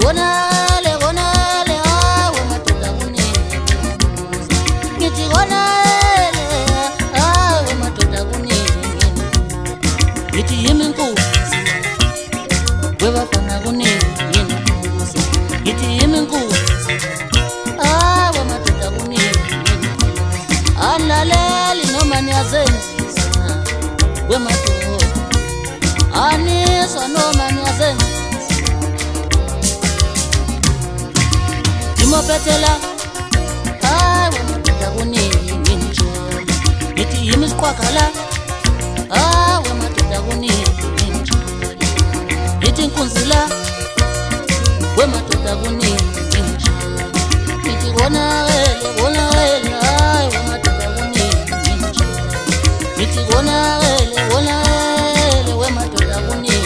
bonale bonale hawe madoda kuningi ngithi bonale hawe madoda kuningi ngithi yimi inkosi webafana kuningi ngithi yimi inkosi hawe madoda kuningi alaleli noma niyazenzisa wemadoda aniswa noma niyazenzisa imopetela hawe madoda kuningi nginjolo ngithi yimi isiqwagala hawe madoda kuningi nginjolo ngithi inkunzila wemadoda kuningi nginjolo ngithi bonakele bonakele hawe madoda kuningi nginjolo ngithi bonakele bonakele wemadoda kuningi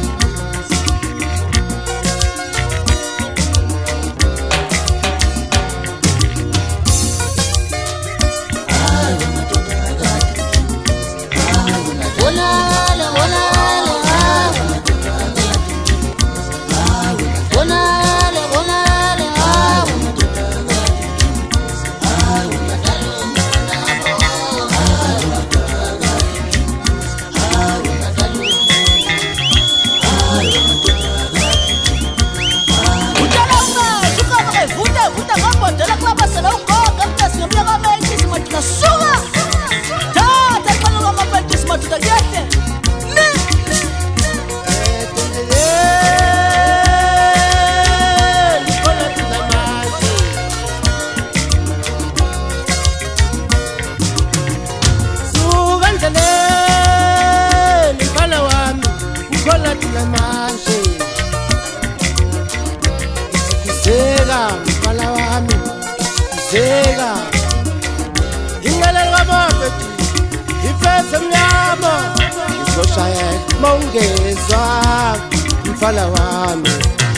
Mfala wami zeka ingalela ngabafethi ifese mnyama izoshaya mawungezwa mfala wami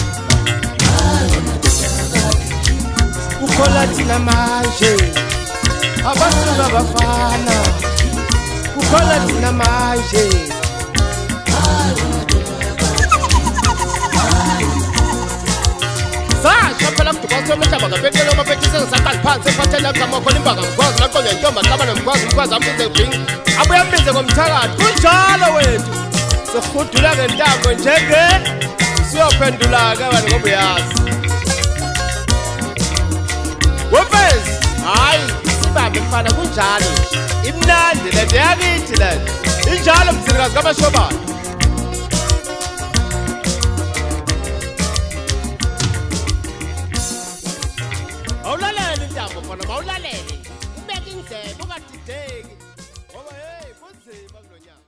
ukhola thina manje abasuka bafana ukhola thina manje phela mdukwathi omhlaba ngaphetela amaphetisa ngisaqali phansi efathelwa ngamakhola imbanga ngikwazi naqonye intombi aqabana ngikwazi ngikwazi ambize drink abuye ambize ngomthakathi kunjalo wethu sirhudula ngentambo njenge siyophendula-ke wena ngoba uyazi wefezi hayi sibambe mfana kunjalo imnandi lento yakithi lento injalo mzilikazi kabashobana awulalele intambo khona mawulalele ubeke indlebe ungadideki ngoba hey kunzima kulonyaka